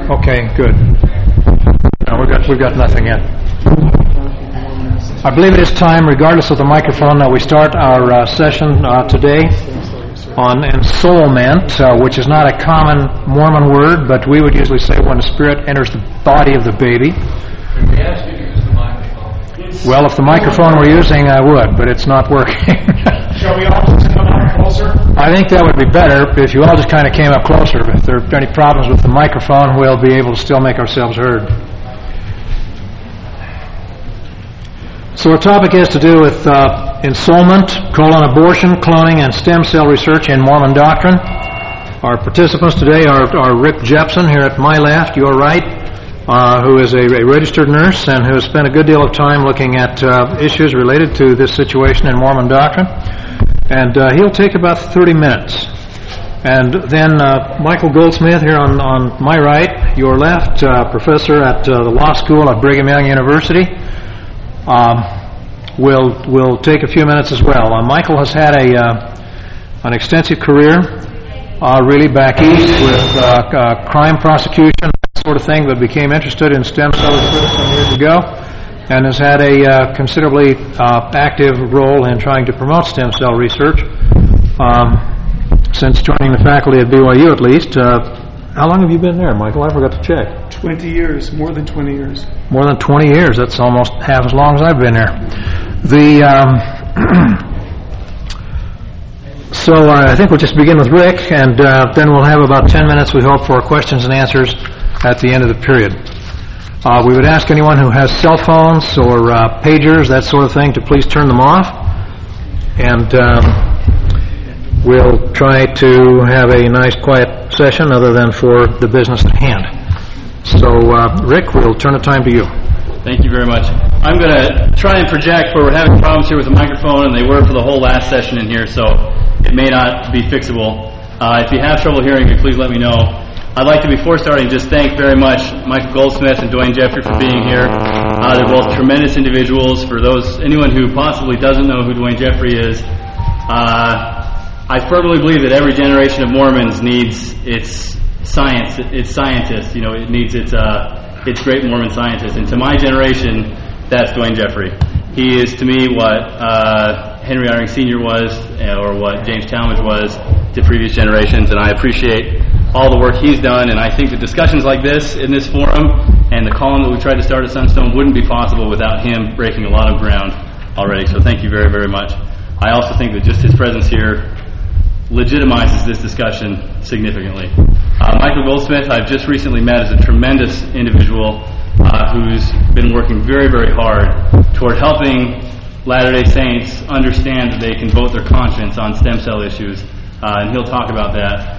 Okay, good. No, we've got nothing yet. I believe it is time, regardless of the microphone, that we start our session today on ensoulment, which is not a common Mormon word, but we would usually say when the spirit enters the body of the baby. Can we ask you to use the microphone? Well, if the microphone were using, I would, but it's not working. Shall we all just come up closer? I think that would be better if you all just kind of came up closer. If there are any problems with the microphone, we'll be able to still make ourselves heard. So our topic has to do with ensoulment, abortion, cloning, and stem cell research in Mormon doctrine. Our participants today are Rick Jepson here at my left, your right, who is a registered nurse and who has spent a good deal of time looking at issues related to this situation in Mormon doctrine. And he'll take about 30 minutes. And then Michael Goldsmith here on my right, your left, professor at the law school at Brigham Young University, will take a few minutes as well. Michael has had an extensive career, really back east with crime prosecution, that sort of thing, but became interested in stem cell research some years ago, and has had a considerably active role in trying to promote stem cell research since joining the faculty at BYU, at least. How long have you been there, Michael? I forgot to check. 20 years, more than 20 years. More than 20 years. That's almost half as long as I've been there. So I think we'll just begin with Rick, and then we'll have about 10 minutes, we hope, for questions and answers at the end of the period. We would ask anyone who has cell phones or pagers, that sort of thing, to please turn them off. And we'll try to have a nice, quiet session other than for the business at hand. So, Rick, we'll turn the time to you. Thank you very much. I'm going to try and project where we're having problems here with the microphone, and they were for the whole last session in here, so it may not be fixable. If you have trouble hearing me, please let me know. I'd like to, before starting, just thank very much Michael Goldsmith and Dwayne Jeffrey for being here. They're both tremendous individuals. For anyone who possibly doesn't know who Dwayne Jeffrey is, I firmly believe that every generation of Mormons needs its science, its scientists. It needs its great Mormon scientists. And to my generation, that's Dwayne Jeffrey. He is to me what Henry Eyring Sr. was, or what James Talmage was to previous generations, and I appreciate all the work he's done, and I think that discussions like this in this forum and the column that we tried to start at Sunstone wouldn't be possible without him breaking a lot of ground already, so thank you very, very much. I also think that just his presence here legitimizes this discussion significantly. Michael Goldsmith, I've just recently met as a tremendous individual who's been working very, very hard toward helping Latter-day Saints understand that they can vote their conscience on stem cell issues, and he'll talk about that.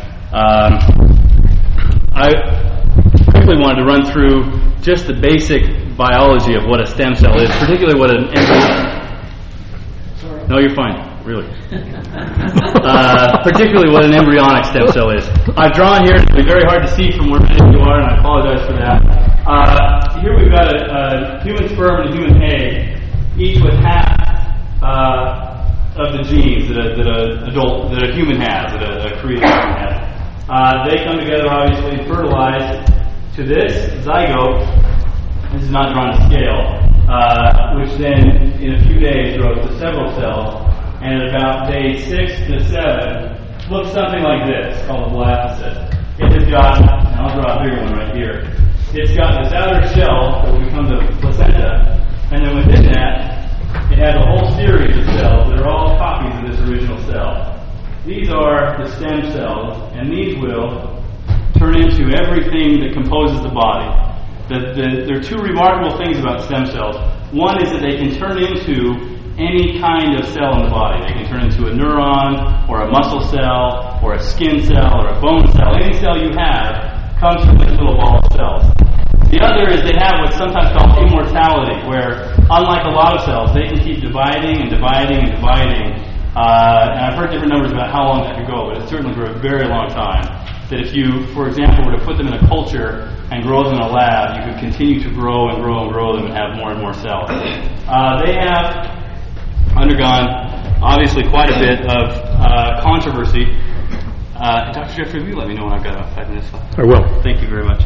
I quickly wanted to run through just the basic biology of what a stem cell is, particularly what an embryo... No, you're fine. Really. Particularly what an embryonic stem cell is. I've drawn here, it'll be very hard to see from where many of you are, and I apologize for that. Here we've got a human sperm and a human egg, each with half of the genes that a human has, that a created human has. They come together, obviously, and fertilize to this zygote. This is not drawn to scale, which then, in a few days, grows to several cells. And at about day 6 to 7, looks something like this, called a blastocyst. It has got, and I'll draw a bigger one right here, it's got this outer shell that will become the placenta, and then within that, it has a whole series of cells that are all copies of this original cell. These are the stem cells, and these will turn into everything that composes the body. There are two remarkable things about stem cells. One is that they can turn into any kind of cell in the body. They can turn into a neuron, or a muscle cell, or a skin cell, or a bone cell. Any cell you have comes from this little ball of cells. The other is they have what's sometimes called immortality, where, unlike a lot of cells, they can keep dividing and dividing and dividing. And I've heard different numbers about how long that could go, but it's certainly for a very long time. That if you, for example, were to put them in a culture and grow them in a lab, you could continue to grow and grow and grow them and have more and more cells. They have undergone, obviously, quite a bit of controversy. Dr. Jeffrey, will you let me know when I've got about 5 minutes left? I will. Thank you very much.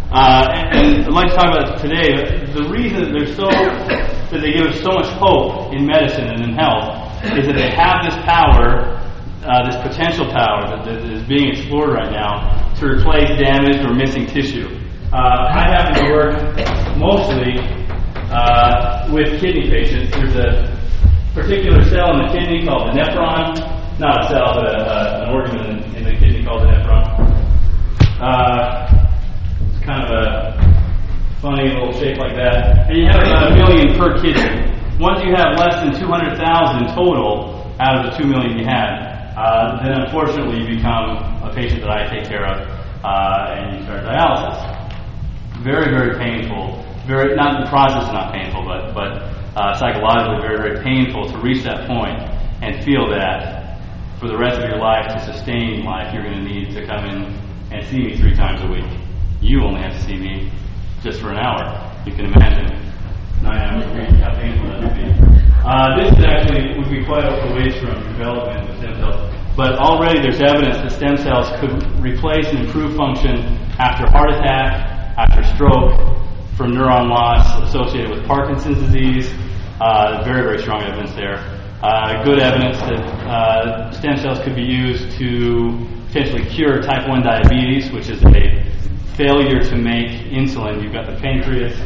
And I'd like to talk about today. The reason that they give us so much hope in medicine and in health is that they have this power, this potential power that is being explored right now to replace damaged or missing tissue. I happen to work mostly with kidney patients. There's a particular cell in the kidney called the nephron. Not a cell, but an organ in the kidney called the nephron. It's kind of a funny little shape like that. And you have about 1 million per kidney. Once you have less than 200,000 total out of the 2 million you had, then unfortunately you become a patient that I take care of, and you start dialysis. Very, very painful. Not the process is not painful, but psychologically very, very painful to reach that point and feel that for the rest of your life, to sustain life, you're going to need to come in and see me 3 times a week. You only have to see me just for an hour. You can imagine 9 hours a week, how painful that would be. This actually would be quite a ways from development of stem cells. But already there's evidence that stem cells could replace and improve function after heart attack, after stroke, from neuron loss associated with Parkinson's disease. Very, very strong evidence there. Good evidence that stem cells could be used to potentially cure type 1 diabetes, which is a failure to make insulin. You've got the pancreas,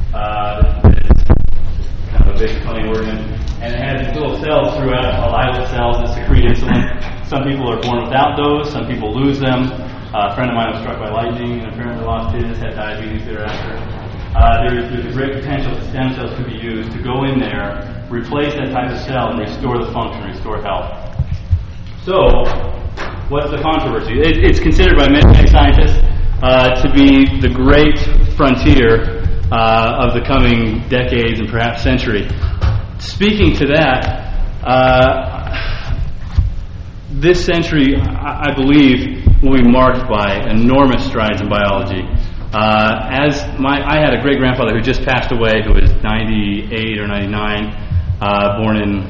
kind of a big funny organ, and it has these little cells throughout, called islet cells, that secrete insulin. Some people are born without those, some people lose them. A friend of mine was struck by lightning and apparently lost his, had diabetes thereafter. There's a great potential that stem cells could be used to go in there, replace that type of cell, and restore the function, restore health. So, what's the controversy? It's considered by many scientists to be the great frontier of the coming decades and perhaps century. Speaking to that, this century, I believe, will be marked by enormous strides in biology. I had a great-grandfather who just passed away, who was 98 or 99, born in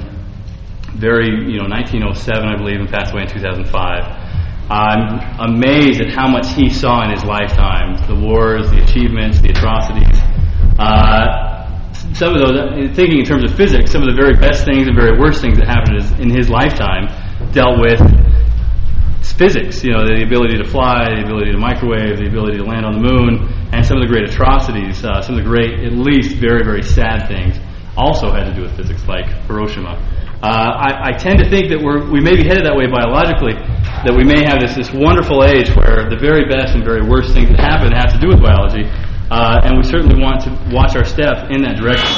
1907, I believe, and passed away in 2005. I'm amazed at how much he saw in his lifetime, the wars, the achievements, the atrocities. Some of those, thinking in terms of physics, some of the very best things and very worst things that happened in his lifetime dealt with physics, the ability to fly, the ability to microwave, the ability to land on the moon, and some of the great atrocities, some of the great, at least very, very sad things also had to do with physics, like Hiroshima. I tend to think that we may be headed that way biologically, that we may have this wonderful age where the very best and very worst things that happen have to do with biology, and we certainly want to watch our step in that direction.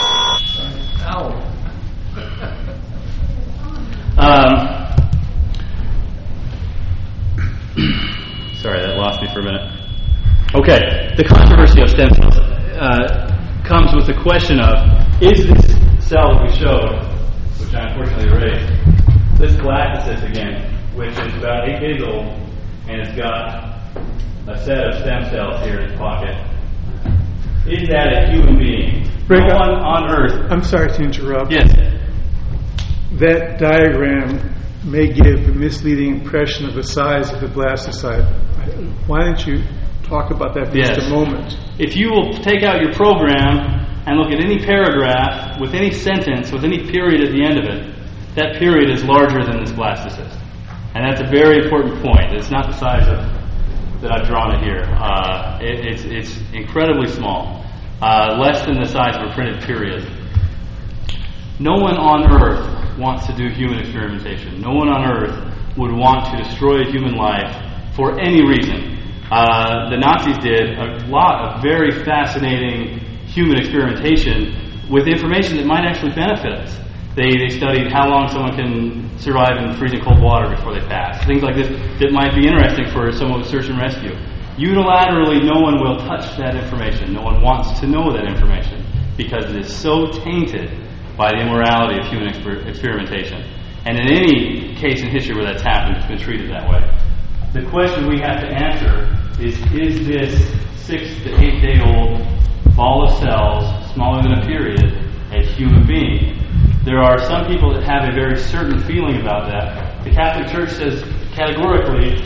Sorry, that lost me for a minute. Okay, the controversy of stem cells comes with the question of, is this cell that we showed, which I unfortunately erased, this galactocyst again, which is about 8 days old, and it's got a set of stem cells here in its pocket, is that a human being? Rick, no one on Earth. I'm sorry to interrupt. Yes. That diagram may give a misleading impression of the size of the blastocyte. Why don't you talk about that for just a moment? If you will take out your program and look at any paragraph with any sentence with any period at the end of it, that period is larger than this blastocyst. And that's a very important point. It's not the size that I've drawn it here. It's incredibly small, less than the size of a printed period. No one on Earth wants to do human experimentation. No one on Earth would want to destroy a human life for any reason. The Nazis did a lot of very fascinating human experimentation with information that might actually benefit us. They studied how long someone can survive in freezing cold water before they pass. Things like this that might be interesting for someone with search and rescue. Unilaterally, no one will touch that information. No one wants to know that information because it is so tainted by the immorality of human experimentation. And in any case in history where that's happened, it's been treated that way. The question we have to answer is this 6 to 8 day old ball of cells, smaller than a period, a human being? There are some people that have a very certain feeling about that. The Catholic Church says categorically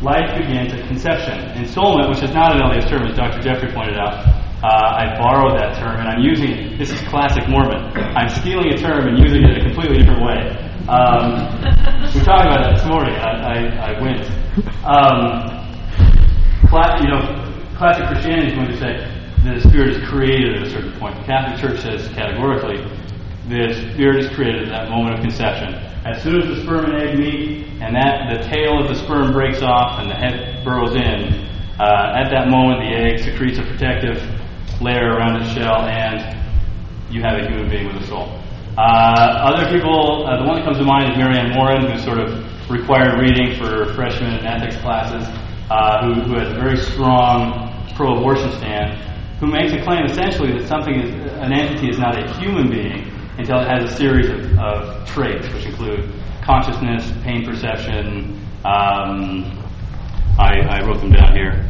life begins at conception. Ensoulment, which is not an LDS term, as Dr. Jeffrey pointed out, I borrowed that term and I'm using it. This is classic Mormon. I'm stealing a term and using it in a completely different way. We talked about that this morning. I went. Classic Christianity is going to say the Spirit is created at a certain point. The Catholic Church says categorically the Spirit is created at that moment of conception. As soon as the sperm and egg meet, and the tail of the sperm breaks off and the head burrows in, at that moment the egg secretes a protective layer around its shell, and you have a human being with a soul. Other people, the one that comes to mind is Marianne Warren, who's sort of required reading for freshmen in ethics classes, who has a very strong pro-abortion stand, who makes a claim essentially that an entity is not a human being until it has a series of traits, which include consciousness, pain perception. I wrote them down here.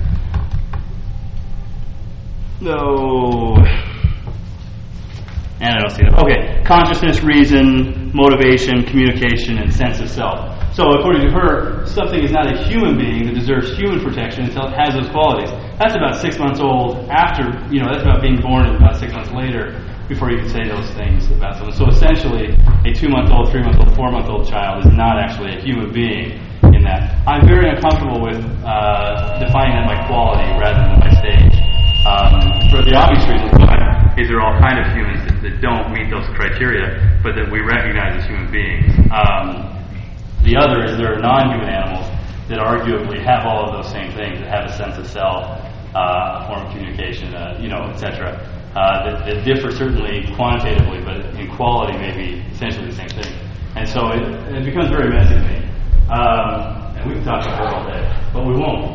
No. And I don't see them. Okay. Consciousness, reason, motivation, communication, and sense of self. So according to her, something is not a human being that deserves human protection until it has those qualities. That's about 6 months old after, that's about being born and about 6 months later before you can say those things about someone. So essentially, a 2-month-old, 3-month-old, 4-month-old child is not actually a human being in that. I'm very uncomfortable with defining that by quality rather than by stage. For the obvious reason, is there are all kind of humans that don't meet those criteria, but that we recognize as human beings. The other is there are non-human animals that arguably have all of those same things, that have a sense of self, a form of communication, etc. That differ certainly quantitatively, but in quality may be essentially the same thing. And so it becomes very messy to me. And we can talk about that all day, but we won't.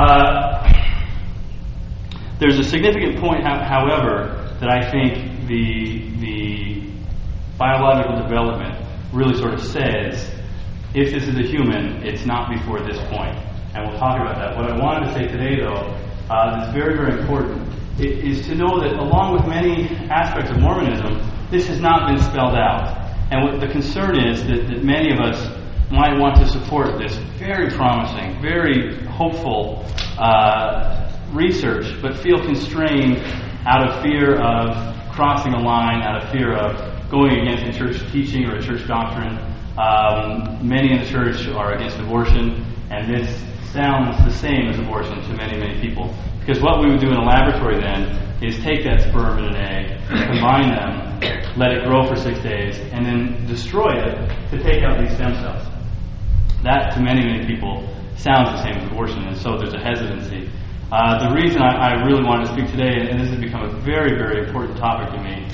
There's a significant point, however, that I think the biological development really sort of says, if this is a human, it's not before this point. And we'll talk about that. What I wanted to say today, though, that's very, very important, is to know that along with many aspects of Mormonism, this has not been spelled out. And what the concern is that many of us might want to support this very promising, very hopeful research, but feel constrained out of fear of crossing a line, out of fear of going against a church teaching or a church doctrine. Many in the church are against abortion, and this sounds the same as abortion to many, many people. Because what we would do in a laboratory then is take that sperm and an egg, combine them, let it grow for 6 days, and then destroy it to take out these stem cells. That, to many, many people, sounds the same as abortion, and so there's a hesitancy. The reason I really wanted to speak today, and this has become a very, very important topic to me,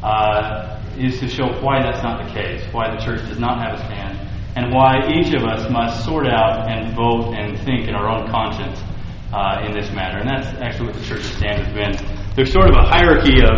is to show why that's not the case, why the church does not have a stand, and why each of us must sort out and vote and think in our own conscience in this matter. And that's actually what the church's stand has been. There's sort of a hierarchy of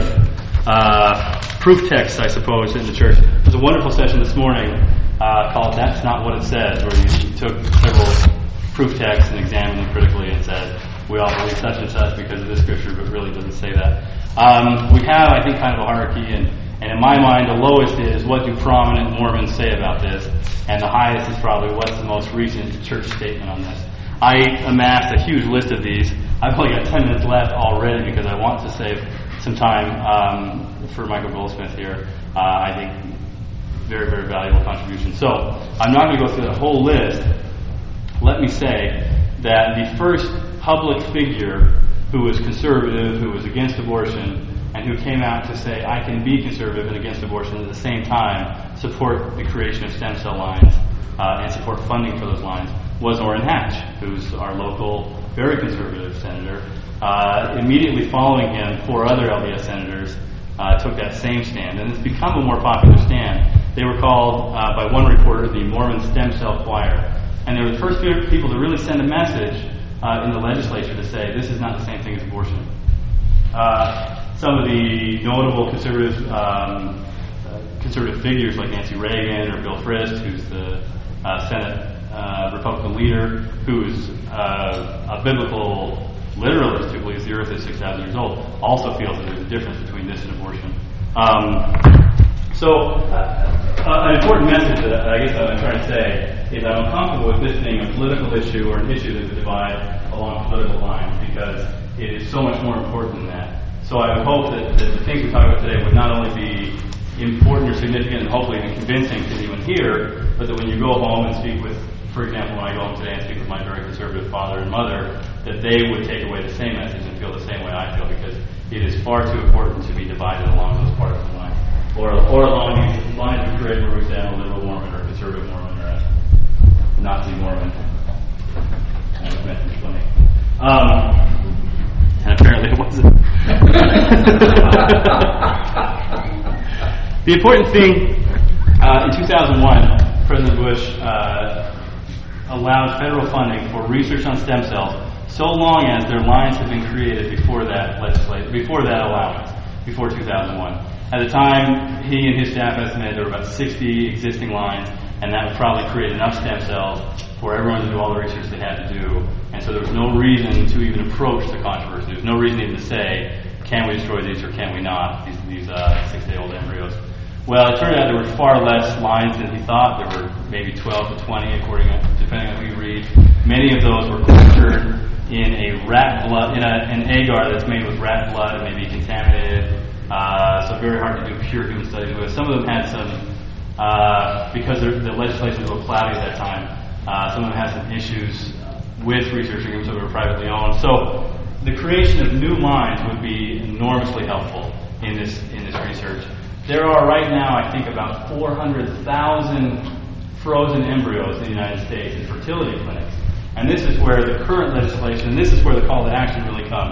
proof texts, I suppose, in the church. There's a wonderful session this morning called That's Not What It Says, where you took several proof texts and examined them critically and said, we all believe such and such because of this scripture, but really doesn't say that. We have, I think, kind of a hierarchy, and in my mind, the lowest is what do prominent Mormons say about this, and the highest is probably what's the most recent church statement on this. I amassed a huge list of these. I've only got 10 minutes left already because I want to save some time for Michael Goldsmith here. I think very, very valuable contribution. So I'm not going to go through the whole list. Let me say that the first public figure who was conservative, who was against abortion, and who came out to say, I can be conservative and against abortion at the same time, support the creation of stem cell lines, and support funding for those lines, was Orrin Hatch, who's our local, very conservative senator. Immediately following him, 4 other LDS senators took that same stand, and it's become a more popular stand. They were called, by one reporter, the Mormon Stem Cell Choir. And they were the first people to really send a message in the legislature to say, this is not the same thing as abortion. Some of the notable conservative figures like Nancy Reagan or Bill Frist, who's the Senate Republican leader, who's a biblical literalist who believes the earth is 6,000 years old, also feels that there's a difference between this and abortion. So An important message that I guess I'm trying to say is I'm uncomfortable with this being a political issue or an issue that would divide along political lines because it is so much more important than that. So I would hope that the things we talk about today would not only be important or significant and hopefully even convincing to anyone here, but that when you go home and speak with, for example, when I go home today and speak with my very conservative father and mother, that they would take away the same message and feel the same way I feel because it is far too important to be divided along those partisan lines. Or along these lines we create where we say I'm a liberal Mormon or a conservative Mormon or a Nazi Mormon. That was meant to be funny. And apparently it wasn't. The important thing, in 2001, President Bush allowed federal funding for research on stem cells so long as their lines had been created before that allowance, before 2001. At the time, he and his staff estimated there were about 60 existing lines, and that would probably create enough stem cells for everyone to do all the research they had to do. And so there was no reason to even approach the controversy. There was no reason even to say, can we destroy these or can we not, these 6-day-old embryos. Well, it turned out there were far less lines than he thought. There were maybe 12 to 20, depending on who you read. Many of those were cultured in a rat blood, in an agar that's made with rat blood and may be contaminated. So very hard to do pure human studies with. Some of them had some, because the legislation was a little cloudy at that time, some of them had some issues with researching them, so they were privately owned. So the creation of new lines would be enormously helpful in this research. There are right now, I think, about 400,000 frozen embryos in the United States in fertility clinics. And this is where the current legislation, this is where the call to action really comes.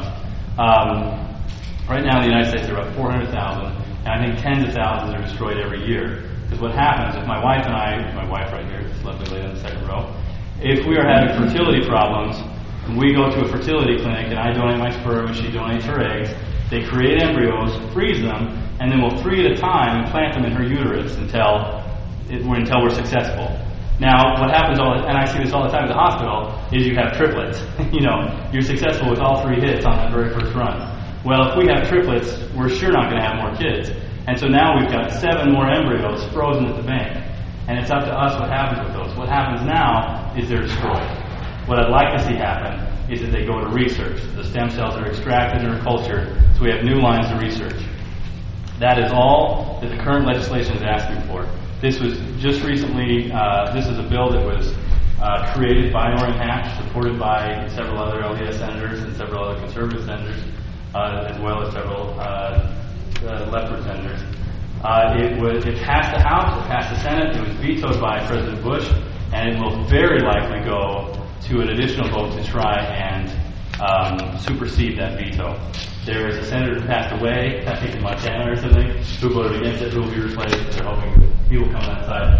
Right now in the United States there are about 400,000, and I think tens of thousands are destroyed every year. Because what happens if my wife and I, my wife right here, this lovely lady on the second row, if we are having fertility problems, and we go to a fertility clinic and I donate my sperm and she donates her eggs, they create embryos, freeze them, and then we'll 3 at a time and plant them in her uterus until we're successful. Now, what happens and I see this all the time at the hospital, is you have triplets. You're successful with all 3 hits on that very first run. Well, if we have triplets, we're sure not going to have more kids. And so now we've got 7 more embryos frozen at the bank. And it's up to us what happens with those. What happens now is they're destroyed. What I'd like to see happen is that they go to research. The stem cells are extracted and are cultured, so we have new lines of research. That is all that the current legislation is asking for. This was just recently, this is a bill that was created by Orrin Hatch, supported by several other LDS senators and several other conservative senators, as well as several leftward senators. It passed the House, it passed the Senate, it was vetoed by President Bush, and it will very likely go to an additional vote to try and supersede that veto. There is a senator who passed away, I think in Montana or something, who voted against it, who will be replaced. They're hoping he will come on that side.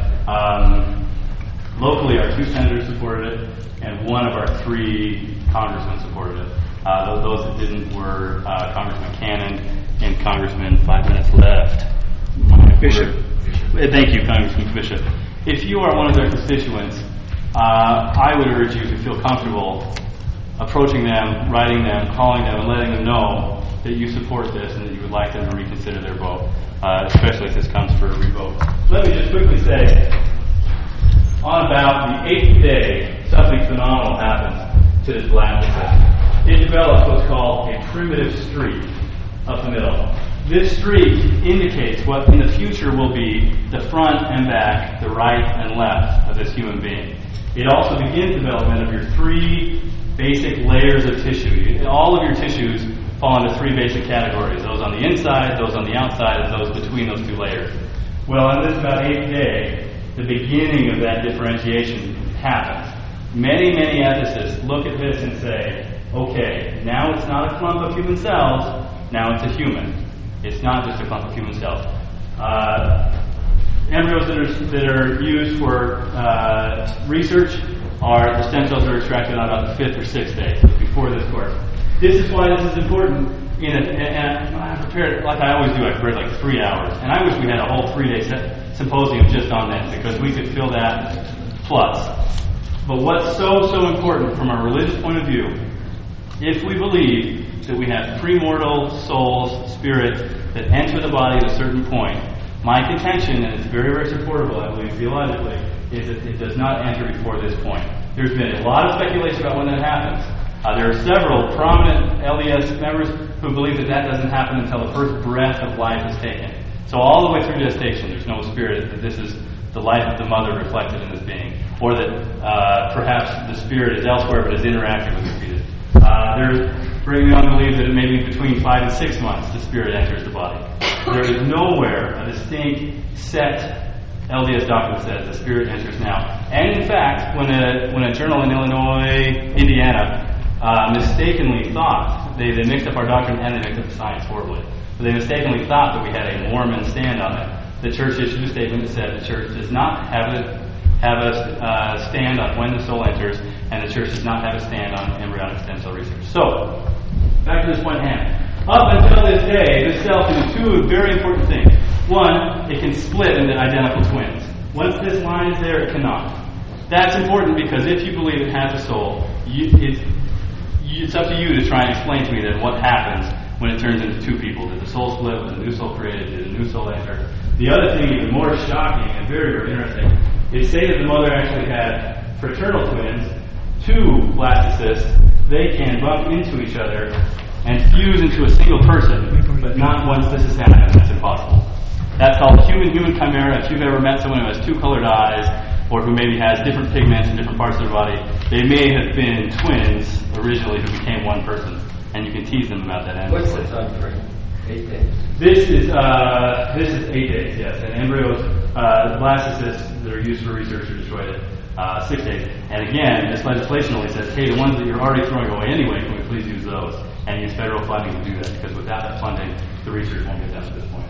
Locally, our 2 senators supported it, and 1 of our 3 congressmen supported it. Those that didn't were Congressman Cannon and Congressman, 5 minutes left. Bishop. Thank you, Congressman Bishop. If you are one of their constituents, I would urge you to feel comfortable approaching them, writing them, calling them, and letting them know that you support this and that you would like them to reconsider their vote, especially if this comes for a revote. Let me just quickly say, on about the 8th day, something phenomenal happens to this blastocyst. It develops what's called a primitive streak up the middle. This streak indicates what in the future will be the front and back, the right and left of this human being. It also begins development of your 3 basic layers of tissue. All of your tissues fall into 3 basic categories, those on the inside, those on the outside, and those between those 2 layers. Well, on this about 8th day, the beginning of that differentiation happens. Many, many ethicists look at this and say, okay, now it's not a clump of human cells, now it's a human. It's not just a clump of human cells. Embryos that are used for research are the stem cells that are extracted on about the 5th or 6th day, so before this course. This is why this is important. And I prepared, like I always do, I prepared like 3 hours. And I wish we had a whole 3-day symposium just on this, because we could fill that plus. But what's so important from a religious point of view, if we believe that we have premortal souls, spirits, that enter the body at a certain point, My contention, and it's very, very supportable, I believe, theologically, is that it does not enter before this point. There's been a lot of speculation about when that happens. There are several prominent LDS members who believe that that doesn't happen until the first breath of life is taken. So all the way through gestation, there's no spirit, that this is the life of the mother reflected in this being, or that perhaps the spirit is elsewhere but is interacting with the fetus. There's bringing on to believe that it may be between 5 and 6 months the spirit enters the body. There is nowhere a distinct set LDS doctrine says the spirit enters now. And in fact, when a journal in Indiana, mistakenly thought, they mixed up our doctrine and they mixed up the science horribly, but they mistakenly thought that we had a Mormon stand on it. The church issued a statement that said the church does not have a stand on when the soul enters, and the church does not have a stand on embryonic stem cell research. So, back to this point at hand. Up until this day, this cell can do two very important things. One, it can split into identical twins. Once this line is there, it cannot. That's important because if you believe it has a soul, it's up to you to try and explain to me then what happens when it turns into two people. Did the soul split? Was a new soul created? Did a new soul enter? The other thing, even more shocking and very, very interesting, is say that the mother actually had fraternal twins, two blastocysts. They can bump into each other and fuse into a single person, but not once this has happened. That's impossible. That's called human-human chimera. If you've ever met someone who has two colored eyes, or who maybe has different pigments in different parts of their body, they may have been twins originally who became one person, and you can tease them about that. What's the time frame? 8 days. This is 8 days, yes. And embryos, blastocysts that are used for research are destroyed at 6 days. And again, this legislation only says, hey, the ones that you're already throwing away anyway, can we please use those? And use federal funding to do that, because without that funding, the research won't get done at this point.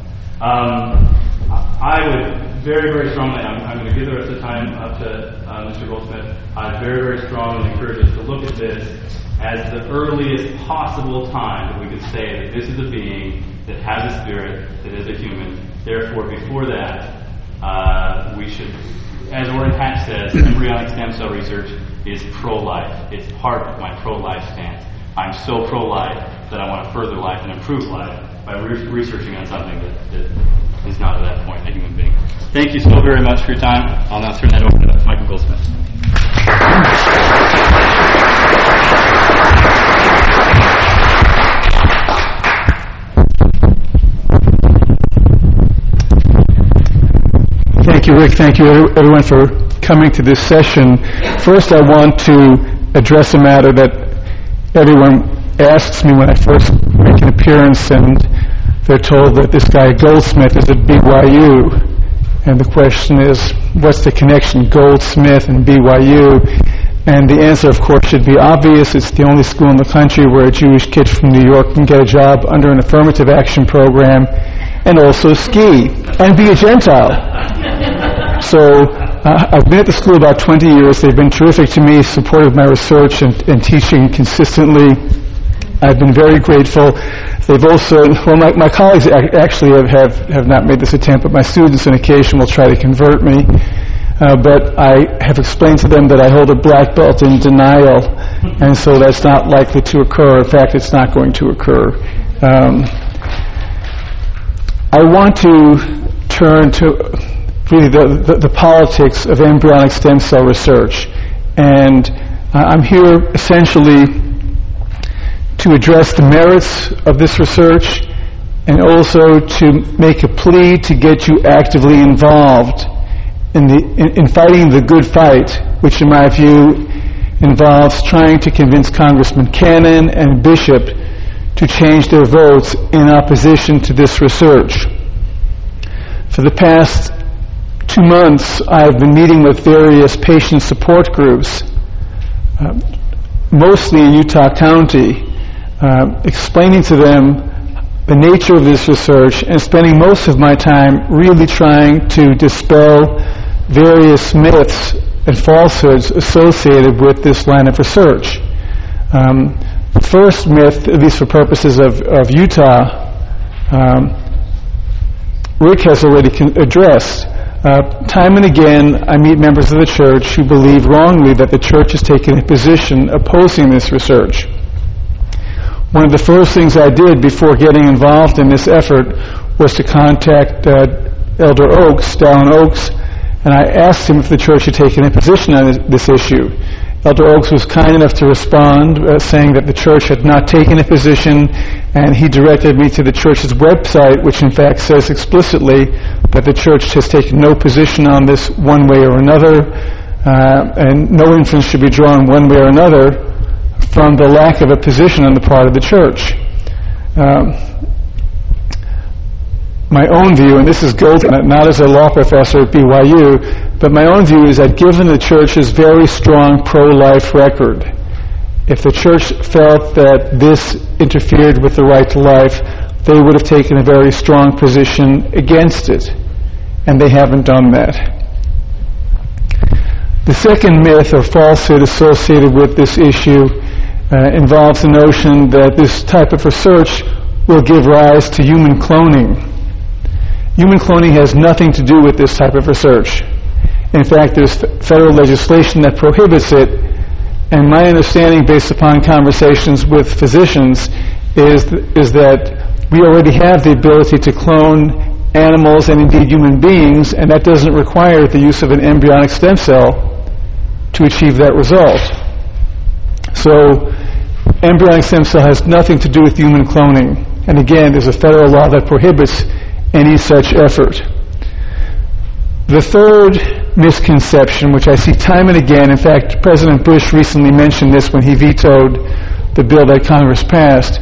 I would very, very strongly, I'm going to give the rest of the time up to Mr. Goldsmith. I very, very strongly encourage us to look at this as the earliest possible time that we could say that this is a being that has a spirit, that is a human. Therefore, before that, we should, as Orrin Hatch says, embryonic stem cell research is pro-life. It's part of my pro-life stance. I'm so pro-life that I want to further life and improve life by researching on something that is not at that point a human being. Thank you so very much for your time. I'll now turn that over to Michael Goldsmith. Thank you, Rick. Thank you, everyone, for coming to this session. First, I want to address a matter that everyone asks me when I first make an appearance, and they're told that this guy Goldsmith is at BYU. And the question is, what's the connection, Goldsmith and BYU? And the answer, of course, should be obvious. It's the only school in the country where a Jewish kid from New York can get a job under an affirmative action program and also ski and be a Gentile. So I've been at the school about 20 years. They've been terrific to me, supportive of my research and teaching consistently. I've been very grateful. They've also, well, my colleagues actually have not made this attempt, but my students on occasion will try to convert me. But I have explained to them that I hold a black belt in denial, and so that's not likely to occur. In fact, it's not going to occur. I want to turn to really the politics of embryonic stem cell research, and I'm here essentially to address the merits of this research and also to make a plea to get you actively involved in fighting the good fight, which in my view involves trying to convince Congressman Cannon and Bishop to change their votes in opposition to this research. For the past 2 months, I've been meeting with various patient support groups, mostly in Utah County, explaining to them the nature of this research and spending most of my time really trying to dispel various myths and falsehoods associated with this line of research. The first myth, at least for purposes of Utah, Rick has already addressed. Time and again, I meet members of the church who believe wrongly that the church has taken a position opposing this research. One of the first things I did before getting involved in this effort was to contact Elder Oaks, Dallin Oaks, and I asked him if the church had taken a position on this issue. Elder Oaks was kind enough to respond, saying that the church had not taken a position, and he directed me to the church's website, which in fact says explicitly that the church has taken no position on this one way or another, and no inference should be drawn one way or another from the lack of a position on the part of the church. My own view, and this is golden, not as a law professor at BYU, but my own view is that given the church's very strong pro-life record, if the church felt that this interfered with the right to life, they would have taken a very strong position against it, and they haven't done that. The second myth or falsehood associated with this issue involves the notion that this type of research will give rise to human cloning. Human cloning has nothing to do with this type of research. In fact, there's federal legislation that prohibits it, and my understanding based upon conversations with physicians is that we already have the ability to clone animals and indeed human beings, and that doesn't require the use of an embryonic stem cell to achieve that result. So embryonic stem cell has nothing to do with human cloning. And again, there's a federal law that prohibits any such effort. The third misconception, which I see time and again, in fact, President Bush recently mentioned this when he vetoed the bill that Congress passed.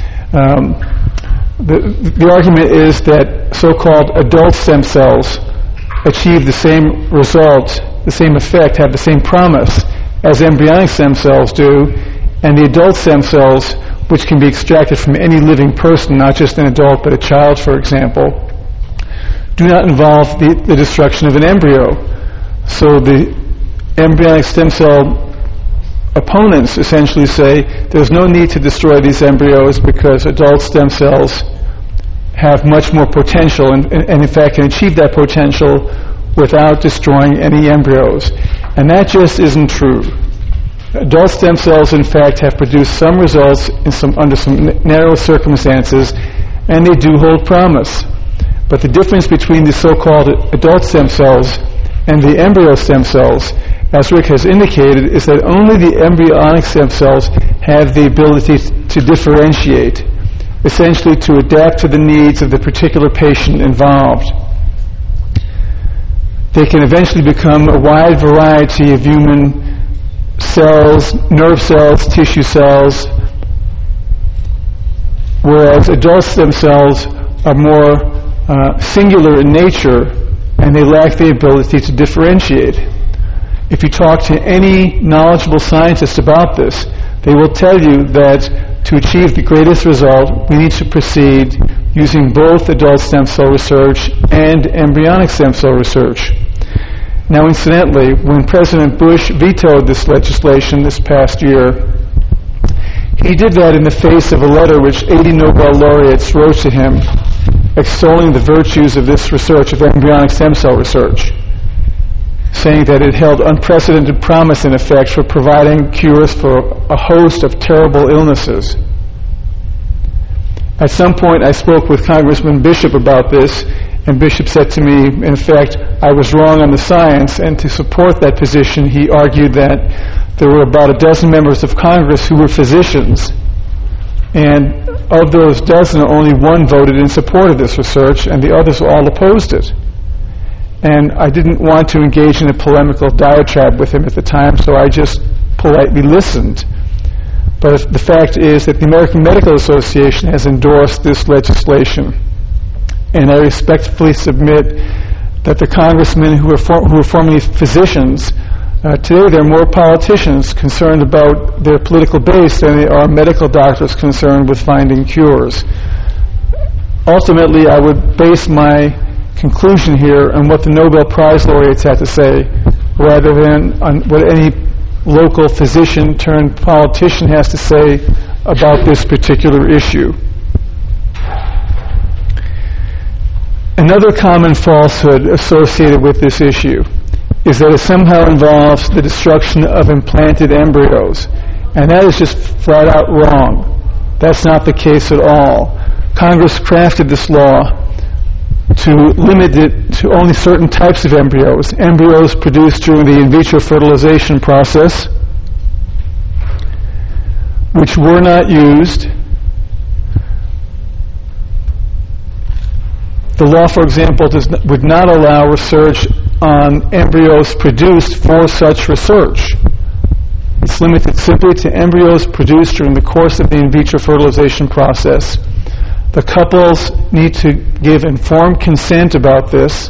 The argument is that so-called adult stem cells achieve the same result, the same effect, have the same promise as embryonic stem cells do, and the adult stem cells, which can be extracted from any living person, not just an adult but a child, for example, do not involve the destruction of an embryo. So the embryonic stem cell opponents essentially say there's no need to destroy these embryos because adult stem cells have much more potential and in fact can achieve that potential without destroying any embryos. And that just isn't true. Adult stem cells, in fact, have produced some results under some narrow circumstances, and they do hold promise. But the difference between the so-called adult stem cells and the embryo stem cells, as Rick has indicated, is that only the embryonic stem cells have the ability to differentiate, essentially to adapt to the needs of the particular patient involved. They can eventually become a wide variety of human cells, nerve cells, tissue cells, whereas adult stem cells are more singular in nature, and they lack the ability to differentiate. If you talk to any knowledgeable scientist about this, they will tell you that to achieve the greatest result, we need to proceed using both adult stem cell research and embryonic stem cell research. Now, incidentally, when President Bush vetoed this legislation this past year, he did that in the face of a letter which 80 Nobel laureates wrote to him extolling the virtues of this research, of embryonic stem cell research, saying that it held unprecedented promise, in effect, for providing cures for a host of terrible illnesses. At some point, I spoke with Congressman Bishop about this, and Bishop said to me, in fact, I was wrong on the science, and to support that position, he argued that there were about a dozen members of Congress who were physicians, and of those dozen, only one voted in support of this research, and the others all opposed it. And I didn't want to engage in a polemical diatribe with him at the time, so I just politely listened. But the fact is that the American Medical Association has endorsed this legislation, and I respectfully submit that the congressmen who were formerly physicians, today they're more politicians concerned about their political base than they are medical doctors concerned with finding cures. Ultimately, I would base my conclusion here on what the Nobel Prize laureates had to say, rather than on what any local physician turned politician has to say about this particular issue. Another common falsehood associated with this issue is that it somehow involves the destruction of implanted embryos, and that is just flat out wrong. That's not the case at all. Congress crafted this law to limit it to only certain types of embryos produced during the in vitro fertilization process, which were not used. The law, for example, would not allow research on embryos produced for such research. It's limited simply to embryos produced during the course of the in vitro fertilization process. The couples need to give informed consent about this.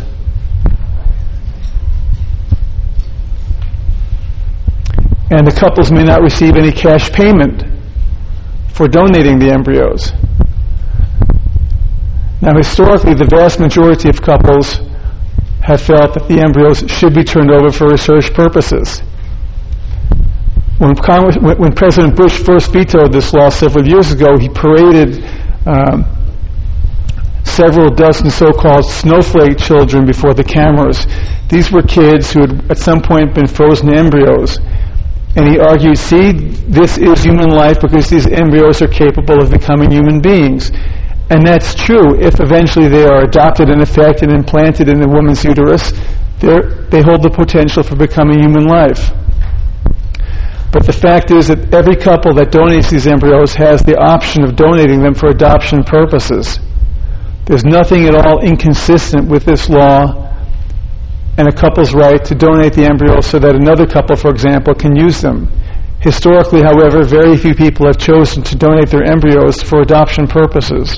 And the couples may not receive any cash payment for donating the embryos. Now, historically, the vast majority of couples have felt that the embryos should be turned over for research purposes. When President Bush first vetoed this law several years ago, he paraded several dozen so-called snowflake children before the cameras. These were kids who had at some point been frozen embryos. And he argued, see, this is human life because these embryos are capable of becoming human beings. And that's true if eventually they are adopted in effect and implanted in the woman's uterus. They hold the potential for becoming human life. But the fact is that every couple that donates these embryos has the option of donating them for adoption purposes. There's nothing at all inconsistent with this law and a couple's right to donate the embryos so that another couple, for example, can use them. Historically, however, very few people have chosen to donate their embryos for adoption purposes.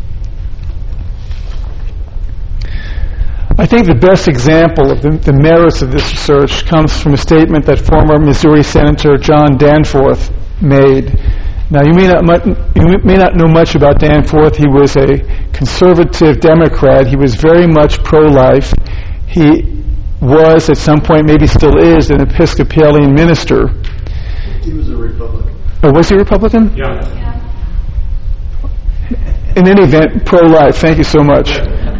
I think the best example of the merits of this research comes from a statement that former Missouri Senator John Danforth made. Now, you may not know much about Danforth. He was a conservative Democrat. He was very much pro-life. He was, at some point, maybe still is, an Episcopalian minister. He was a Republican. Oh, was he a Republican? Yeah. In any event, pro-life. Thank you so much.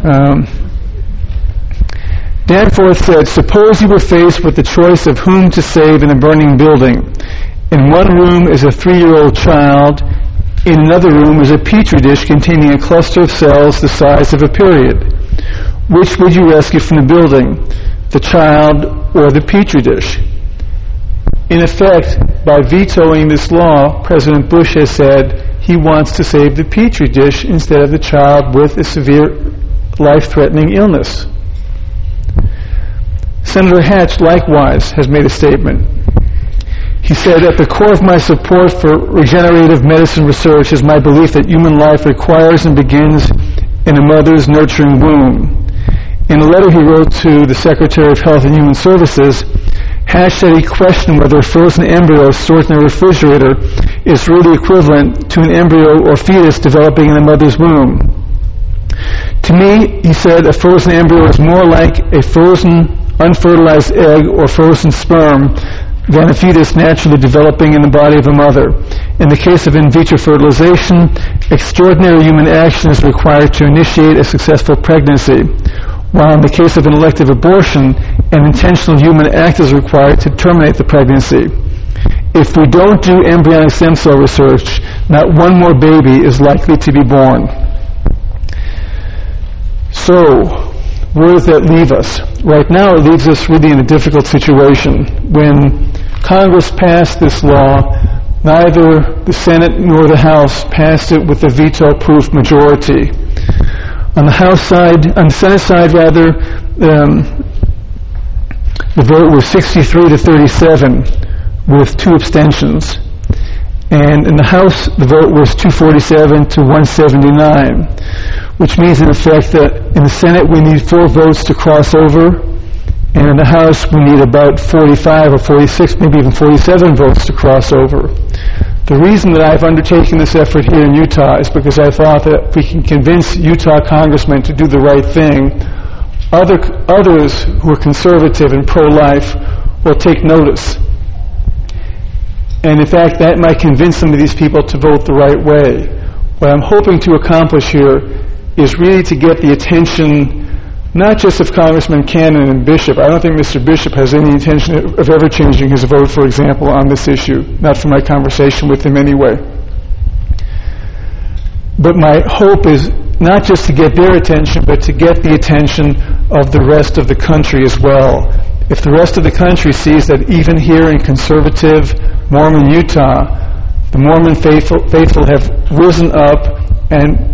Danforth said, suppose you were faced with the choice of whom to save in a burning building. In one room is a 3-year-old child. In another room is a petri dish containing a cluster of cells the size of a period. Which would you rescue from the building, the child or the petri dish? In effect, by vetoing this law, President Bush has said he wants to save the petri dish instead of the child with a severe life-threatening illness. Senator Hatch, likewise, has made a statement. He said, at the core of my support for regenerative medicine research is my belief that human life requires and begins in a mother's nurturing womb. In a letter he wrote to the Secretary of Health and Human Services, Hatch said he questioned whether a frozen embryo stored in a refrigerator is really equivalent to an embryo or fetus developing in a mother's womb. To me, he said, a frozen embryo is more like a frozen, unfertilized egg or frozen sperm than a fetus naturally developing in the body of a mother. In the case of in vitro fertilization, extraordinary human action is required to initiate a successful pregnancy, while in the case of an elective abortion, an intentional human act is required to terminate the pregnancy. If we don't do embryonic stem cell research, not one more baby is likely to be born. So, where does that leave us? Right now, it leaves us really in a difficult situation. When Congress passed this law, neither the Senate nor the House passed it with a veto-proof majority. On the Senate side, the vote was 63 to 37, with 2 abstentions. And in the House, the vote was 247 to 179, which means, in effect, that in the Senate we need 4 votes to cross over, and in the House we need about 45 or 46, maybe even 47 votes to cross over. The reason that I've undertaken this effort here in Utah is because I thought that if we can convince Utah congressmen to do the right thing, others who are conservative and pro-life will take notice. And in fact, that might convince some of these people to vote the right way. What I'm hoping to accomplish here is really to get the attention not just of Congressman Cannon and Bishop. I don't think Mr. Bishop has any intention of ever changing his vote, for example, on this issue, not from my conversation with him anyway. But my hope is not just to get their attention, but to get the attention of the rest of the country as well. If the rest of the country sees that even here in conservative Mormon Utah, the Mormon faithful have risen up and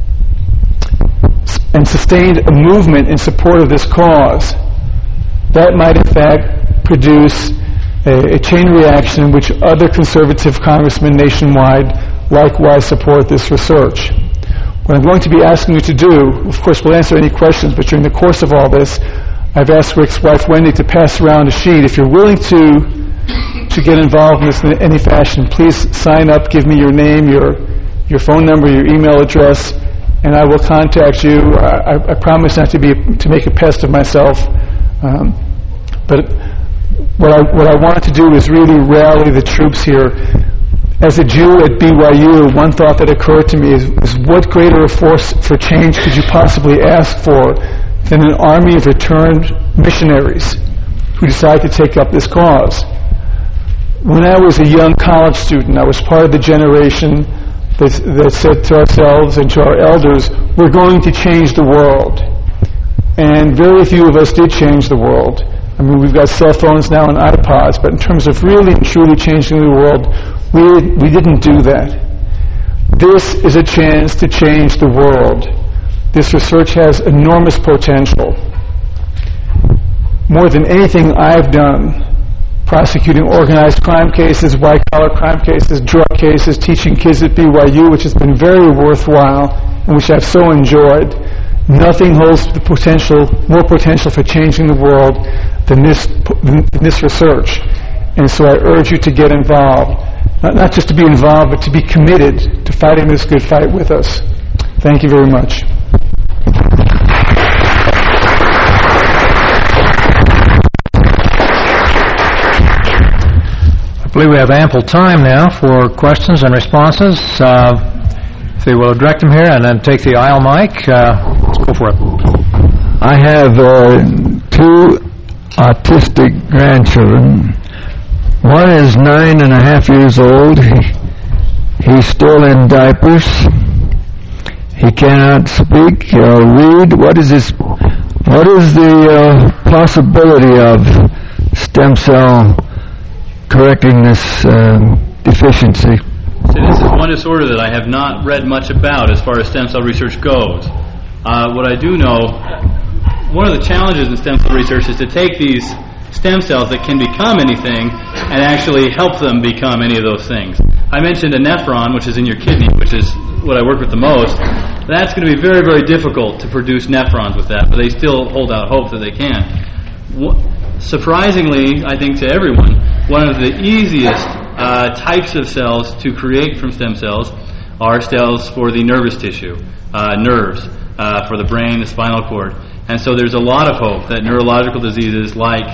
sustained a movement in support of this cause, that might in fact produce a chain reaction in which other conservative congressmen nationwide likewise support this research. What I'm going to be asking you to do, of course we'll answer any questions, but during the course of all this, I've asked Rick's wife Wendy to pass around a sheet. If you're willing to get involved in this in any fashion, please sign up, give me your name, your phone number, your email address, and I will contact you. I promise not to make a pest of myself, but what I wanted to do is really rally the troops here. As a Jew at BYU, one thought that occurred to me is what greater a force for change could you possibly ask for than an army of returned missionaries who decide to take up this cause? When I was a young college student, I was part of the generation that said to ourselves and to our elders, we're going to change the world. And very few of us did change the world. I mean, we've got cell phones now and iPods, but in terms of really and truly changing the world, we didn't do that. This is a chance to change the world. This research has enormous potential. More than anything I've done, prosecuting organized crime cases, white-collar crime cases, drug cases, teaching kids at BYU, which has been very worthwhile and which I've so enjoyed, nothing holds more potential for changing the world than this research. And so I urge you to get involved. Not just to be involved, but to be committed to fighting this good fight with us. Thank you very much. I believe we have ample time now for questions and responses. If they will direct them here and then take the aisle mic, let's go for it. I have two autistic grandchildren. One is 9.5 years old. He's still in diapers. He cannot speak or read. What is the possibility of stem cell correcting this deficiency? So this is one disorder that I have not read much about as far as stem cell research goes. What I do know, one of the challenges in stem cell research is to take these stem cells that can become anything and actually help them become any of those things. I mentioned a nephron, which is in your kidney, which is what I work with the most. That's going to be very, very difficult to produce nephrons with that, but they still hold out hope that they can. Surprisingly, I think to everyone, one of the easiest types of cells to create from stem cells are cells for the nervous tissue, nerves, for the brain, the spinal cord. And so there's a lot of hope that neurological diseases like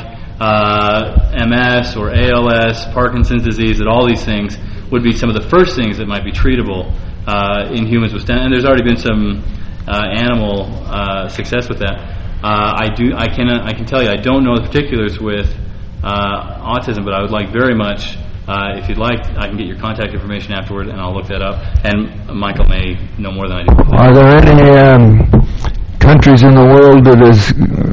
MS or ALS, Parkinson's disease, that all these things would be some of the first things that might be treatable in humans with stem. And there's already been some animal success with that. I can tell you I don't know the particulars with autism, but I would like very much, if you'd like, I can get your contact information afterward, and I'll look that up. And Michael may know more than I do. Are there any countries in the world that has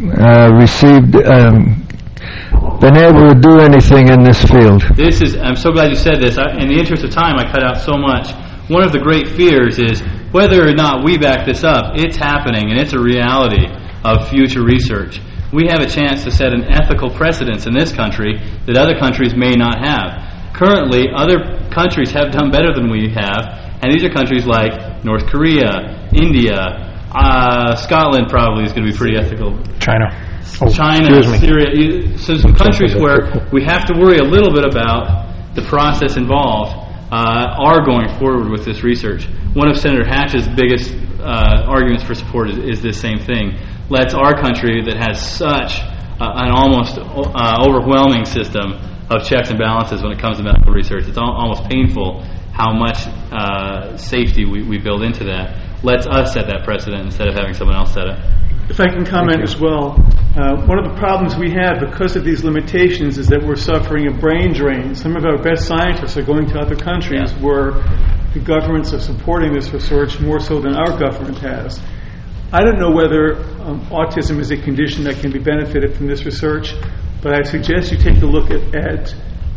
been able to do anything in this field? I'm so glad you said this. In the interest of time, I cut out so much. One of the great fears is whether or not we back this up, it's happening, and it's a reality of future research. We have a chance to set an ethical precedence in this country that other countries may not have. Currently, other countries have done better than we have, and these are countries like North Korea, India, Scotland probably is going to be pretty ethical. China, Syria. So some countries where we have to worry a little bit about the process involved are going forward with this research. One of Senator Hatch's biggest arguments for support is this same thing. Let's our country that has such an almost overwhelming system of checks and balances when it comes to medical research. It's almost painful how much safety we build into that. Let's us set that precedent instead of having someone else set it. If I can comment as well, one of the problems we have because of these limitations is that we're suffering a brain drain. Some of our best scientists are going to other countries where the governments are supporting this research more so than our government has. I don't know whether autism is a condition that can be benefited from this research, but I suggest you take a look at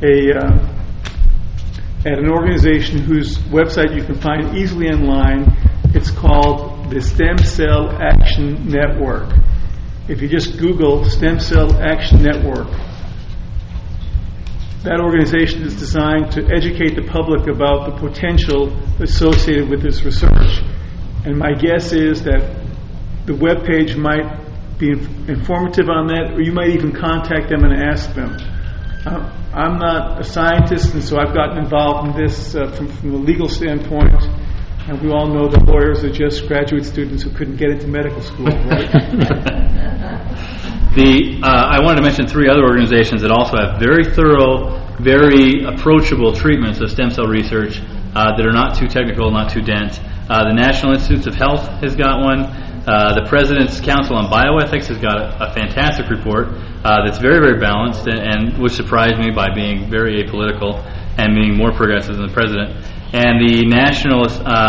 an organization whose website you can find easily online. It's called the Stem Cell Action Network. If you just Google Stem Cell Action Network, that organization is designed to educate the public about the potential associated with this research. And my guess is that the webpage might be informative on that, or you might even contact them and ask them. I'm not a scientist, and so I've gotten involved in this from the legal standpoint. And we all know that lawyers are just graduate students who couldn't get into medical school, right? I wanted to mention 3 other organizations that also have very thorough, very approachable treatments of stem cell research that are not too technical, not too dense. The National Institutes of Health has got one. The President's Council on Bioethics has got a fantastic report that's very, very balanced and which surprised me by being very apolitical and being more progressive than the President. And the National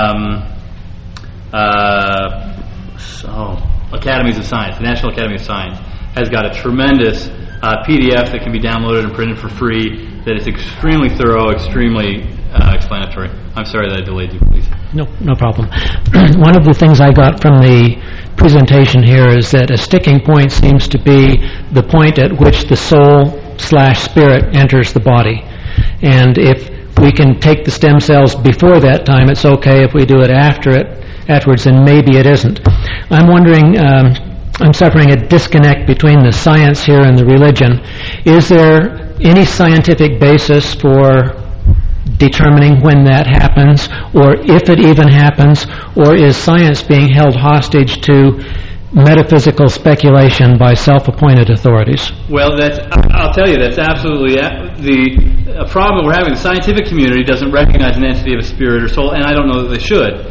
Academies of Science, the National Academy of Science, has got a tremendous PDF that can be downloaded and printed for free that is extremely thorough, extremely explanatory. I'm sorry that I delayed you, please. No problem. One of the things I got from the presentation here is that a sticking point seems to be the point at which the soul/spirit enters the body. And if we can take the stem cells before that time, it's okay. If we do it afterwards, then maybe it isn't. I'm wondering, I'm suffering a disconnect between the science here and the religion. Is there any scientific basis for determining when that happens, or if it even happens, or is science being held hostage to metaphysical speculation by self-appointed authorities? Well, I'll tell you, that's absolutely a problem we're having. The scientific community doesn't recognize an entity of a spirit or soul, and I don't know that they should.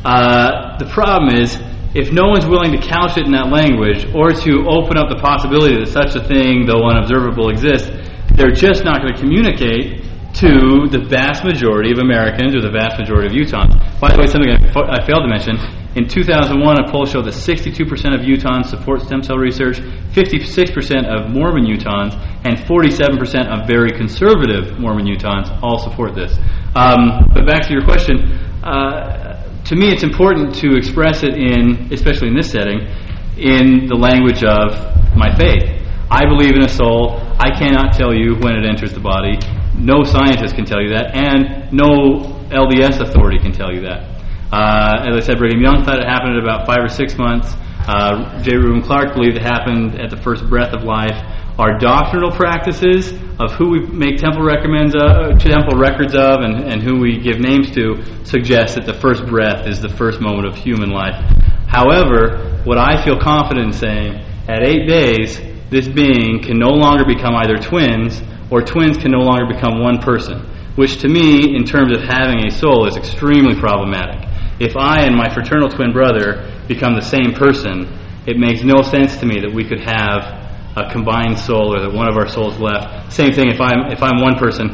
The problem is, if no one's willing to couch it in that language, or to open up the possibility that such a thing, though unobservable, exists, they're just not going to communicate to the vast majority of Americans or the vast majority of Utahns. By the way, something I failed to mention, in 2001 a poll showed that 62% of Utahns support stem cell research, 56% of Mormon Utahns, and 47% of very conservative Mormon Utahns all support this. But back to your question, to me it's important to express it especially in this setting, in the language of my faith. I believe in a soul. I cannot tell you when it enters the body. No scientist can tell you that, and no LDS authority can tell you that. As I said, Brigham Young thought it happened at about 5 or 6 months. J. Reuben Clark believed it happened at the first breath of life. Our doctrinal practices of who we make temple records of and who we give names to suggest that the first breath is the first moment of human life. However, what I feel confident in saying, at 8 days, this being can no longer become either twins, or twins can no longer become one person, which to me, in terms of having a soul, is extremely problematic. If I and my fraternal twin brother become the same person, it makes no sense to me that we could have a combined soul, or that one of our souls left. Same thing if I'm one person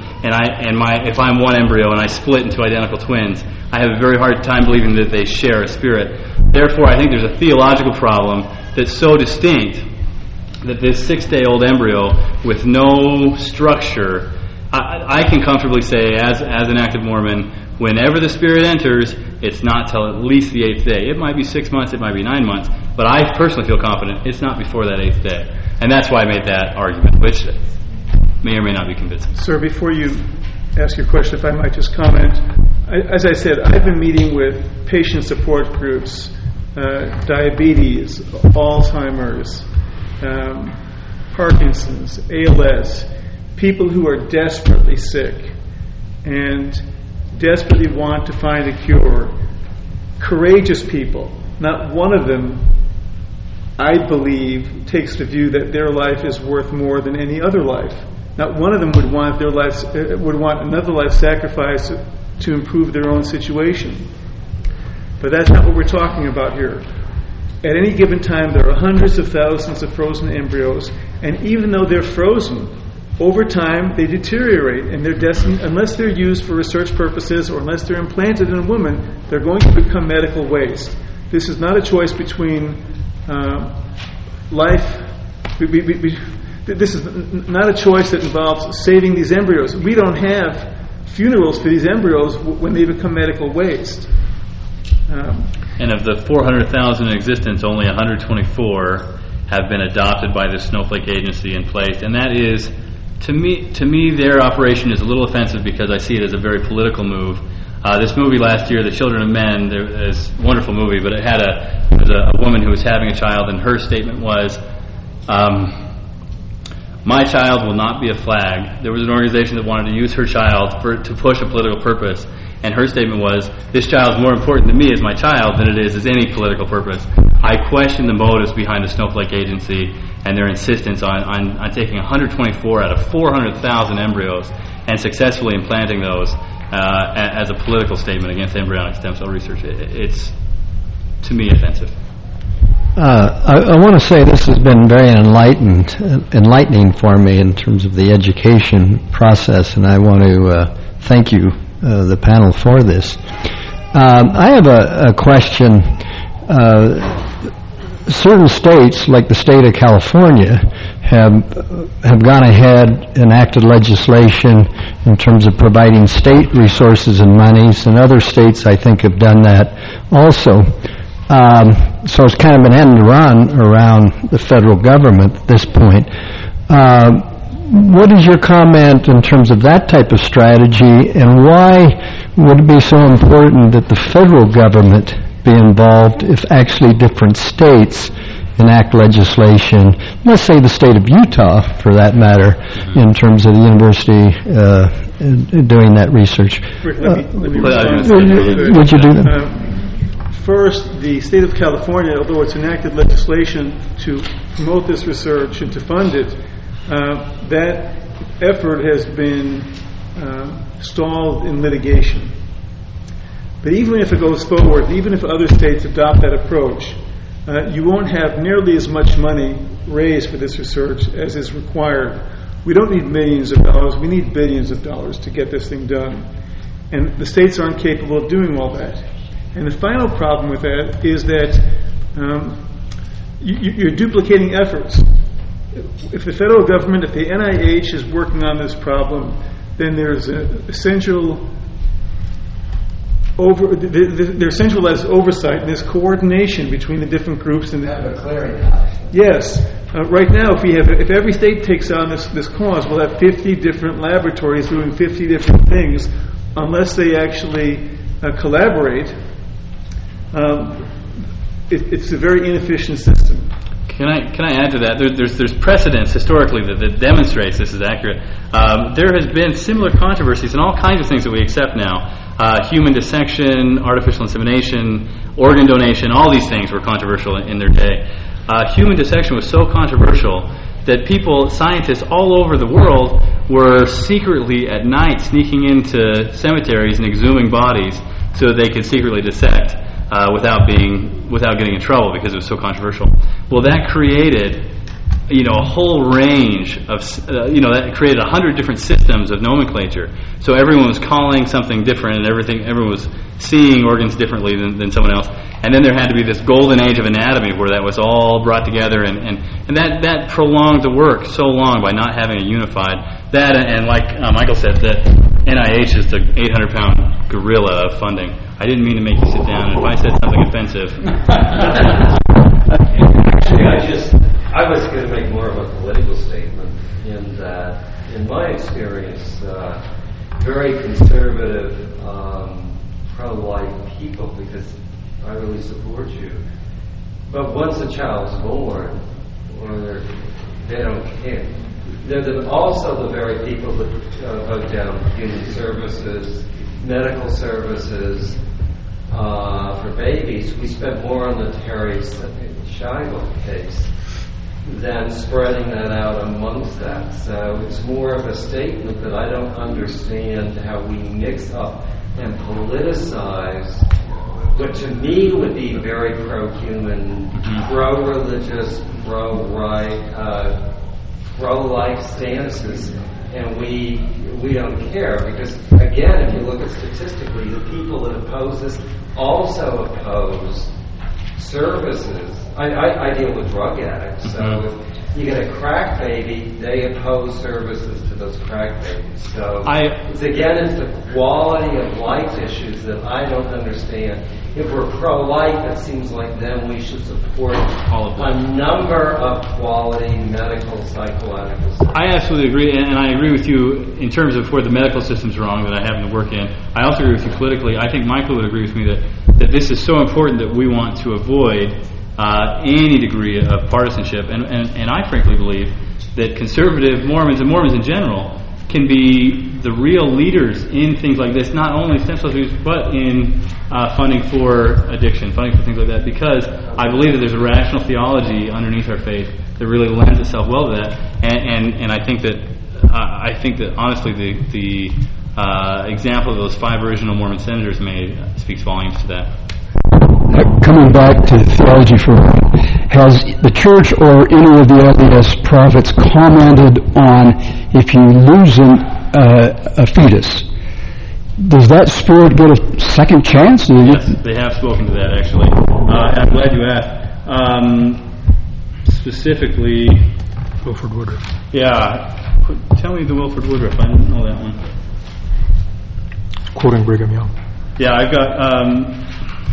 if I'm one embryo and I split into identical twins, I have a very hard time believing that they share a spirit. Therefore, I think there's a theological problem that's so distinct that this 6-day-old embryo with no structure, I can comfortably say, as an active Mormon, whenever the spirit enters, it's not till at least the 8th day. It might be 6 months, it might be 9 months, but I personally feel confident it's not before that 8th day. And that's why I made that argument, which may or may not be convincing. Sir, before you ask your question, if I might just comment. As I said, I've been meeting with patient support groups, diabetes, Alzheimer's, Parkinson's, ALS, people who are desperately sick and desperately want to find a cure. Courageous people. Not one of them, I believe, takes the view that their life is worth more than any other life. Not one of them would want another life sacrificed to improve their own situation. But that's not what we're talking about here. At any given time, there are hundreds of thousands of frozen embryos, and even though they're frozen, over time they deteriorate, and they're destined, unless they're used for research purposes or unless they're implanted in a woman, they're going to become medical waste. This is not a choice between life. This is not a choice that involves saving these embryos. We don't have funerals for these embryos when they become medical waste. And of the 400,000 in existence, only 124 have been adopted by the Snowflake Agency and placed. And that is, to me, their operation is a little offensive because I see it as a very political move. This movie last year, The Children of Men, is a wonderful movie, but it had a woman who was having a child, and her statement was, my child will not be a flag. There was an organization that wanted to use her child to push a political purpose, and her statement was, this child is more important to me as my child than it is as any political purpose. I question the motives behind the Snowflake Agency and their insistence on taking 124 out of 400,000 embryos and successfully implanting those as a political statement against embryonic stem cell research. It's, to me, offensive. I want to say this has been very enlightening for me in terms of the education process, and I want to thank you, the panel, for this. I have a question. Certain states, like the state of California, have gone ahead, enacted legislation in terms of providing state resources and monies, and other states, I think, have done that also. So it's kind of an end run around the federal government at this point. What is your comment in terms of that type of strategy, and why would it be so important that the federal government be involved if actually different states enact legislation, let's say the state of Utah, for that matter, in terms of the university doing that research? Let me would you do that? First, the state of California, although it's enacted legislation to promote this research and to fund it, that effort has been stalled in litigation. But even if it goes forward, even if other states adopt that approach, you won't have nearly as much money raised for this research as is required. We don't need millions of dollars, we need billions of dollars to get this thing done. And the states aren't capable of doing all that. And the final problem with that is that you're duplicating efforts. If the federal government, if the NIH is working on this problem, then there's there's centralized oversight and there's coordination between the different groups. And yes, right now, if every state takes on this cause, we'll have 50 different laboratories doing 50 different things, unless they actually collaborate. It's a very inefficient system. Can I add to that? There's precedence historically that demonstrates this is accurate. There has been similar controversies in all kinds of things that we accept now. Human dissection, artificial insemination, organ donation, all these things were controversial in their day. Human dissection was so controversial that scientists all over the world were secretly at night sneaking into cemeteries and exhuming bodies so that they could secretly dissect without getting in trouble because it was so controversial. Well, that created a whole range of that created 100 different systems of nomenclature. So everyone was calling something different, and everyone was seeing organs differently than someone else. And then there had to be this golden age of anatomy where that was all brought together, and that prolonged the work so long by not having a unified that. And like Michael said, that NIH is the 800-pound gorilla of funding. I didn't mean to make you sit down. If I said something offensive. Actually, I was going to make more of a political statement in that, in my experience, very conservative, pro-life people, because I really support you. But once a child's born, they don't care. They're also the very people that vote down human services, medical services. For babies, we spent more on the Terry Schiavo case than spreading that out amongst that. So it's more of a statement that I don't understand how we mix up and politicize what to me would be very pro-human, pro-religious, pro-right pro-life stances, and we don't care because, again, if you look at statistically, the people that oppose this also oppose services. I deal with drug addicts, so if you get a crack baby, they oppose services to those crack babies. So it's the quality of life issues that I don't understand. If we're pro-life, it seems like then we should support a number of quality medical, psychological systems. I absolutely agree, and I agree with you in terms of where the medical system's wrong that I happen to work in. I also agree with you politically. I think Michael would agree with me that this is so important that we want to avoid any degree of partisanship, and I frankly believe that conservative Mormons and Mormons in general can be the real leaders in things like this, not only stem cell use, but in funding for addiction, funding for things like that, because I believe that there's a rational theology underneath our faith that really lends itself well to that, and I think that honestly the example of those 5 original Mormon senators made speaks volumes to that. Coming back to theology for a moment, has the church or any of the LDS prophets commented on if you lose a fetus, does that spirit get a second chance? Yes, they have spoken to that, actually. I'm glad you asked. Specifically... Wilford Woodruff. Yeah. Tell me the Wilford Woodruff. I didn't know that one. Quoting Brigham Young. Yeah, I've got...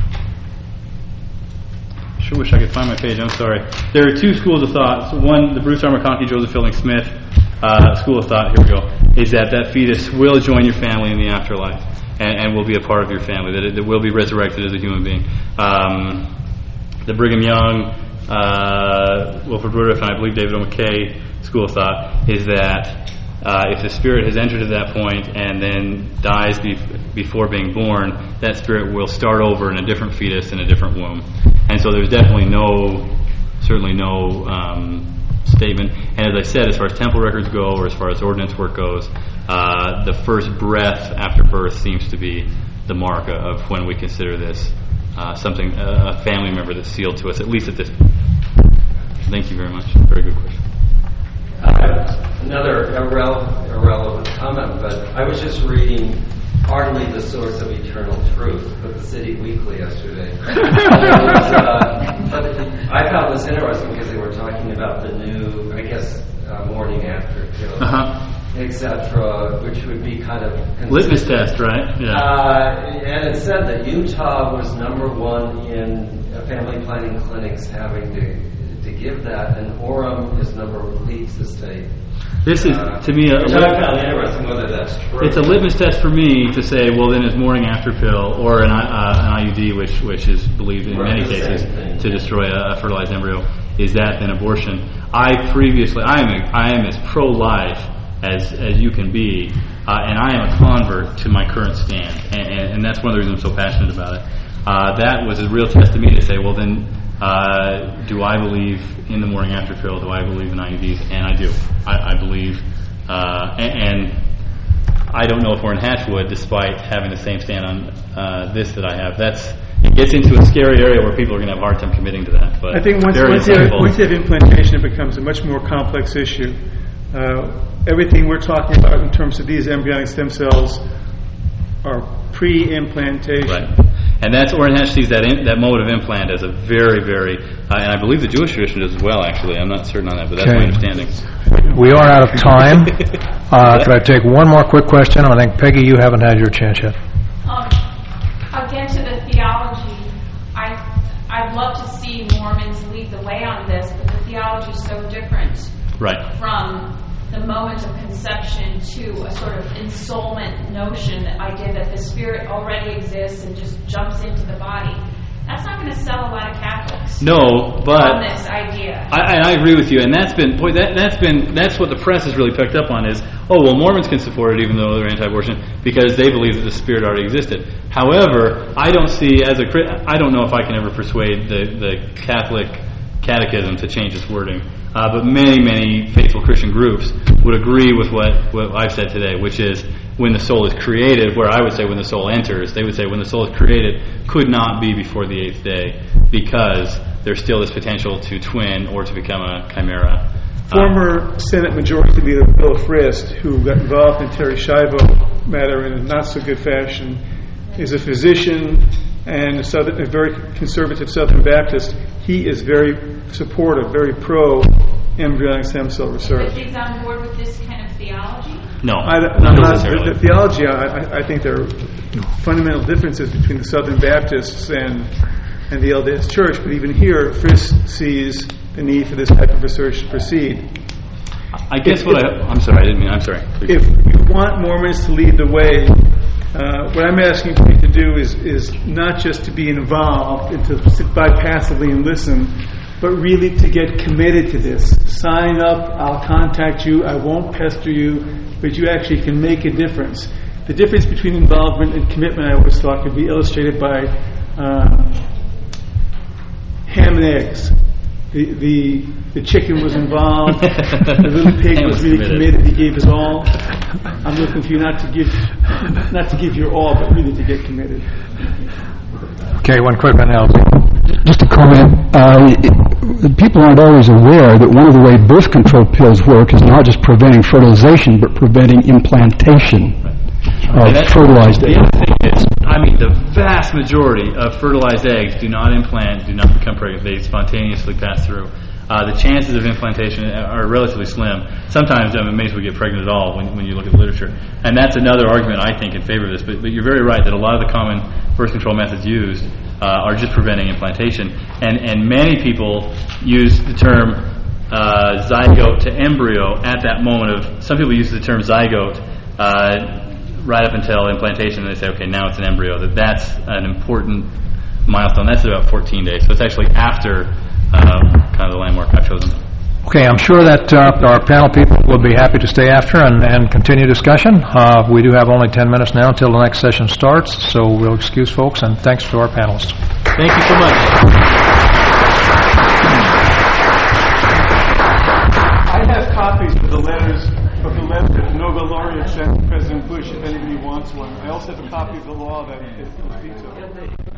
Sure wish I could find my page. I'm sorry. There are 2 schools of thought. So one, the Bruce R. McConkie, Joseph Fielding Smith school of thought, here we go, is that fetus will join your family in the afterlife and will be a part of your family, that it will be resurrected as a human being. The Brigham Young, Wilford Woodruff, and I believe David O. McKay school of thought is that if the spirit has entered at that point and then dies before being born, that spirit will start over in a different fetus in a different womb. And so there's definitely certainly no statement. And as I said, as far as temple records go, or as far as ordinance work goes, the first breath after birth seems to be the mark of when we consider this something, a family member that's sealed to us, at least at this point. Thank you very much. Very good question. Another irrelevant comment, but I was just reading Hardly the Source of Eternal Truth with the City Weekly yesterday. But I found this interesting because they were talking about the new, morning after pill, etc., which would be kind of... litmus test, right? Yeah. And it said that Utah was number 1 in family planning clinics having to give that, and Orem is leads the state. This is, to me, I found interesting whether that's true. It's a litmus test for me to say, well, then it's morning after pill or an IUD, which is believed in many cases to destroy a fertilized embryo. Is that then abortion? I am as pro-life as you can be, and I am a convert to my current stand, and that's one of the reasons I'm so passionate about it. That was a real test to me to say, well, then. Do I believe in the morning after pill? Do I believe in IUDs? And I do. I believe, and I don't know if Orrin Hatch would, despite having the same stand on this that I have. It gets into a scary area where people are going to have a hard time committing to that. But I think once you have implantation, it becomes a much more complex issue. Everything we're talking about in terms of these embryonic stem cells are pre-implantation. Right. And that's Orrin Hatch sees that mode of implant as a very, very, and I believe the Jewish tradition does as well, actually. I'm not certain on that, but that's my understanding. We are out of time. Could I take one more quick question? I think, Peggy, you haven't had your chance yet. Again, to the theology, I'd love to see Mormons lead the way on this, but the theology is so different from the moment of conception to a sort of ensoulment notion, the idea that the spirit already exists and just jumps into the body. That's not going to sell a lot of Catholics. No, but on this idea. I agree with you, and that's what the press has really picked up on is, Mormons can support it even though they're anti-abortion because they believe that the spirit already existed. However, I don't know if I can ever persuade the Catholic Catechism to change its wording. But many faithful Christian groups would agree with what I've said today, which is when the soul is created, where I would say when the soul enters, they would say when the soul is created could not be before the 8th day because there's still this potential to twin or to become a chimera. Former Senate Majority Leader Bill Frist, who got involved in Terri Schiavo matter in a not-so-good fashion, is a physician and a very conservative Southern Baptist. He is very supportive, very pro-embryonic stem cell research. But he's on board with this kind of theology? No, not necessarily. The theology, I think there are fundamental differences between the Southern Baptists and the LDS Church, but even here, Frist sees the need for this type of research to proceed. I guess I'm sorry. Please. If you want Mormons to lead the way, what I'm asking you to do is not just to be involved and to sit by passively and listen, but really to get committed to this. Sign up, I'll contact you, I won't pester you, but you actually can make a difference. The difference between involvement and commitment, I always thought, could be illustrated by ham and eggs. The chicken was involved. The little pig was really committed. He gave his all. I'm looking for you not to give your all, but really to get committed. Okay, one quick one, Al. Just a comment. People aren't always aware that one of the way birth control pills work is not just preventing fertilization, but preventing implantation of fertilized eggs. The other thing is, the vast majority of fertilized eggs do not implant, do not become pregnant. They spontaneously pass through. The chances of implantation are relatively slim. Sometimes it may as well get pregnant at all when you look at the literature. And that's another argument, I think, in favor of this. But you're very right that a lot of the common birth control methods used are just preventing implantation. And many people use the term zygote to embryo at that moment of, some people use the term zygote right up until implantation, and they say, okay, now it's an embryo. That's an important milestone. That's about 14 days. So it's actually after kind of the landmark I've chosen. Okay, I'm sure that our panel people will be happy to stay after and continue discussion. We do have only 10 minutes now until the next session starts, so we'll excuse folks, and thanks to our panelists. Thank you so much. I have copies of the letter that the Nobel laureate sent to President Bush if anybody wants one. I also have a copy of the law that it speaks of.